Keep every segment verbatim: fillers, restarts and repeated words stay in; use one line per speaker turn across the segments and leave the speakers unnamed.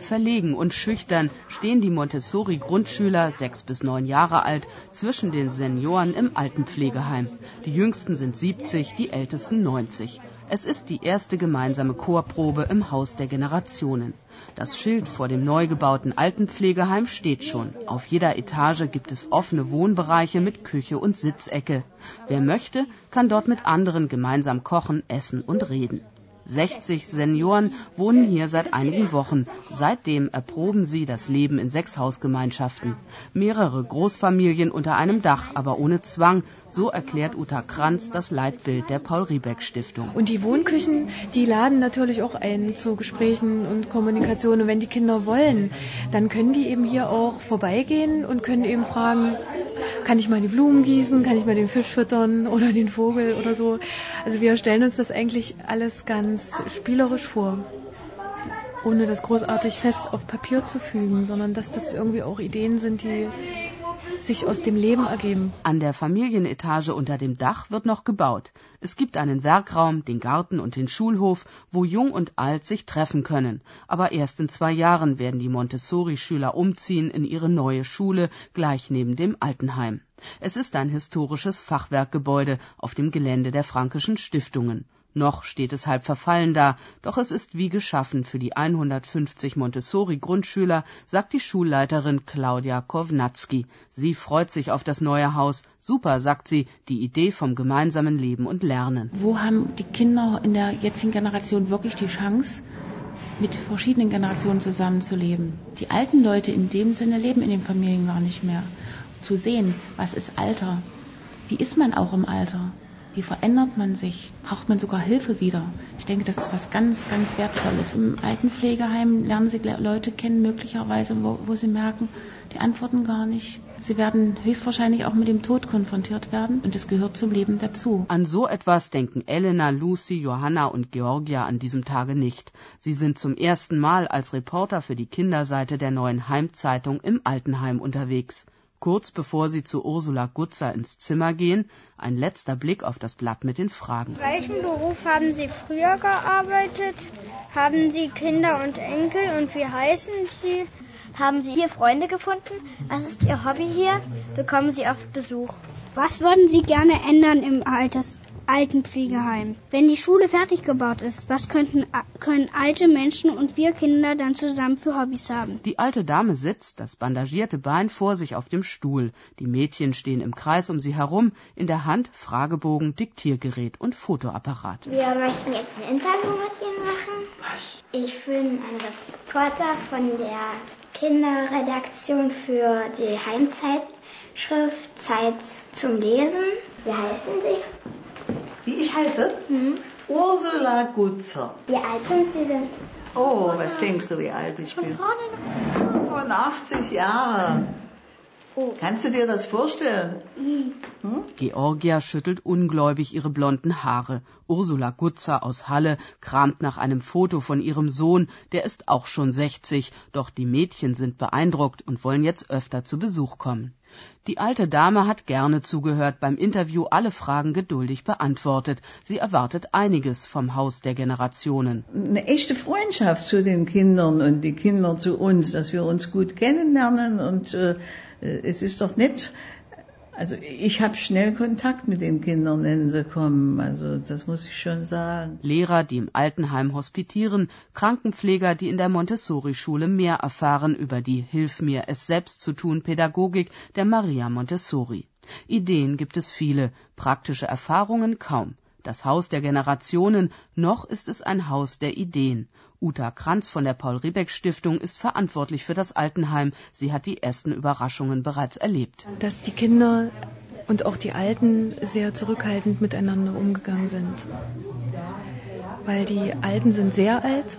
Verlegen und schüchtern stehen die Montessori-Grundschüler, sechs bis neun Jahre alt, zwischen den Senioren im Altenpflegeheim. Die Jüngsten sind siebzig, die Ältesten neunzig. Es ist die erste gemeinsame Chorprobe im Haus der Generationen. Das Schild vor dem neu gebauten Altenpflegeheim steht schon. Auf jeder Etage gibt es offene Wohnbereiche mit Küche und Sitzecke. Wer möchte, kann dort mit anderen gemeinsam kochen, essen und reden. sechzig Senioren wohnen hier seit einigen Wochen. Seitdem erproben sie das Leben in sechs Hausgemeinschaften. Mehrere Großfamilien unter einem Dach, aber ohne Zwang. So erklärt Uta Kranz das Leitbild der Paul-Riebeck-Stiftung.
Und die Wohnküchen, die laden natürlich auch ein zu Gesprächen und Kommunikation. Und wenn die Kinder wollen, dann können die eben hier auch vorbeigehen und können eben fragen, kann ich mal die Blumen gießen, kann ich mal den Fisch füttern oder den Vogel oder so. Also wir stellen uns das eigentlich alles ganz spielerisch vor, ohne das großartig fest auf Papier zu fügen, sondern dass das irgendwie auch Ideen sind, die sich aus dem Leben ergeben.
An der Familienetage unter dem Dach wird noch gebaut. Es gibt einen Werkraum, den Garten und den Schulhof, wo Jung und Alt sich treffen können. Aber erst in zwei Jahren werden die Montessori-Schüler umziehen in ihre neue Schule, gleich neben dem Altenheim. Es ist ein historisches Fachwerkgebäude auf dem Gelände der Frankischen Stiftungen. Noch steht es halb verfallen da, doch es ist wie geschaffen für die hundertfünfzig Montessori-Grundschüler, sagt die Schulleiterin Claudia Kovnatski. Sie freut sich auf das neue Haus. Super, sagt sie, die Idee vom gemeinsamen Leben und Lernen.
Wo haben die Kinder in der jetzigen Generation wirklich die Chance, mit verschiedenen Generationen zusammenzuleben? Die alten Leute in dem Sinne leben in den Familien gar nicht mehr. Zu sehen, was ist Alter? Wie ist man auch im Alter? Wie verändert man sich? Braucht man sogar Hilfe wieder? Ich denke, das ist was ganz, ganz Wertvolles. Im Altenpflegeheim lernen Sie Leute kennen, möglicherweise, wo, wo Sie merken, die antworten gar nicht. Sie werden höchstwahrscheinlich auch mit dem Tod konfrontiert werden und es gehört zum Leben dazu.
An so etwas denken Elena, Lucy, Johanna und Georgia an diesem Tage nicht. Sie sind zum ersten Mal als Reporter für die Kinderseite der Neuen Heimzeitung im Altenheim unterwegs. Kurz bevor sie zu Ursula Gutzer ins Zimmer gehen, ein letzter Blick auf das Blatt mit den Fragen.
Welchen Beruf haben Sie früher gearbeitet? Haben Sie Kinder und Enkel und wie heißen Sie? Haben Sie hier Freunde gefunden? Was ist Ihr Hobby hier? Bekommen Sie oft Besuch? Was würden Sie gerne ändern im Alters Altenpflegeheim? Wenn die Schule fertig gebaut ist, was könnten, können alte Menschen und wir Kinder dann zusammen für Hobbys haben?
Die alte Dame sitzt, das bandagierte Bein vor sich auf dem Stuhl. Die Mädchen stehen im Kreis um sie herum, in der Hand Fragebogen, Diktiergerät und Fotoapparat.
Wir möchten jetzt ein Interview mit Ihnen machen. Ich bin ein Reporter von der Kinderredaktion für die Heimzeitschrift Zeit zum Lesen. Wie heißen Sie?
Wie ich heiße?
Mhm.
Ursula Gutzer.
Wie alt sind Sie denn?
Oh, was denkst du, wie alt ich bin? fünfundachtzig Jahre. Oh. Kannst du dir das vorstellen?
Mhm.
Hm? Georgia schüttelt ungläubig ihre blonden Haare. Ursula Gutzer aus Halle kramt nach einem Foto von ihrem Sohn, der ist auch schon sechzig, doch die Mädchen sind beeindruckt und wollen jetzt öfter zu Besuch kommen. Die alte Dame hat gerne zugehört, beim Interview alle Fragen geduldig beantwortet. Sie erwartet einiges vom Haus der Generationen.
Eine echte Freundschaft zu den Kindern und die Kinder zu uns, dass wir uns gut kennenlernen und äh, es ist doch nett. Also ich habe schnell Kontakt mit den Kindern, wenn sie kommen, also das muss ich schon sagen.
Lehrer, die im Altenheim hospitieren, Krankenpfleger, die in der Montessori-Schule mehr erfahren über die Hilf mir, es selbst zu tun Pädagogik der Maria Montessori. Ideen gibt es viele, praktische Erfahrungen kaum. Das Haus der Generationen, noch ist es ein Haus der Ideen. Uta Kranz von der Paul-Riebeck-Stiftung ist verantwortlich für das Altenheim. Sie hat die ersten Überraschungen bereits erlebt.
Dass die Kinder und auch die Alten sehr zurückhaltend miteinander umgegangen sind. Weil die Alten sind sehr alt.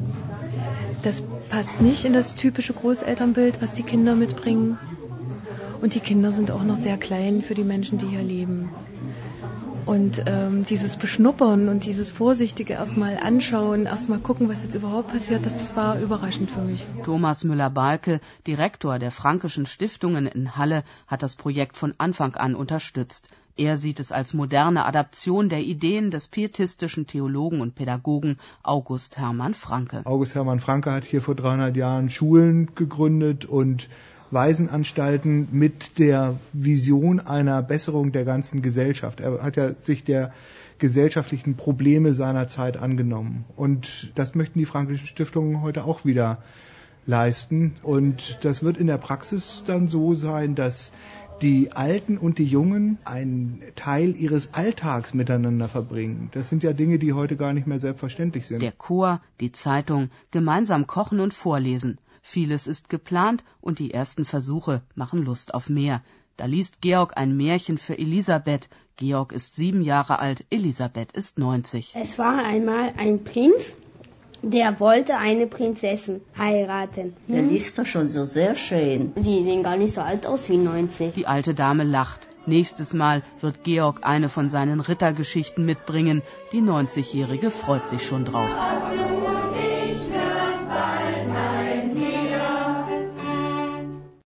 Das passt nicht in das typische Großelternbild, was die Kinder mitbringen. Und die Kinder sind auch noch sehr klein für die Menschen, die hier leben. Und ähm, dieses Beschnuppern und dieses vorsichtige erstmal anschauen, erstmal gucken, was jetzt überhaupt passiert, das war überraschend für mich.
Thomas Müller-Balke, Direktor der Frankischen Stiftungen in Halle, hat das Projekt von Anfang an unterstützt. Er sieht es als moderne Adaption der Ideen des pietistischen Theologen und Pädagogen August Hermann Francke.
August Hermann Francke hat hier vor dreihundert Jahren Schulen gegründet und Waisenanstalten mit der Vision einer Besserung der ganzen Gesellschaft. Er hat ja sich der gesellschaftlichen Probleme seiner Zeit angenommen. Und das möchten die Frankischen Stiftungen heute auch wieder leisten. Und das wird in der Praxis dann so sein, dass die Alten und die Jungen einen Teil ihres Alltags miteinander verbringen. Das sind ja Dinge, die heute gar nicht mehr selbstverständlich sind.
Der Chor, die Zeitung, gemeinsam kochen und vorlesen. Vieles ist geplant und die ersten Versuche machen Lust auf mehr. Da liest Georg ein Märchen für Elisabeth. Georg ist sieben Jahre alt, Elisabeth ist neunzig.
Es war einmal ein Prinz, der wollte eine Prinzessin heiraten.
Hm? Der ist doch schon so sehr schön.
Sie sehen gar nicht so alt aus wie neunzig.
Die alte Dame lacht. Nächstes Mal wird Georg eine von seinen Rittergeschichten mitbringen. Die neunzigjährige freut sich schon drauf.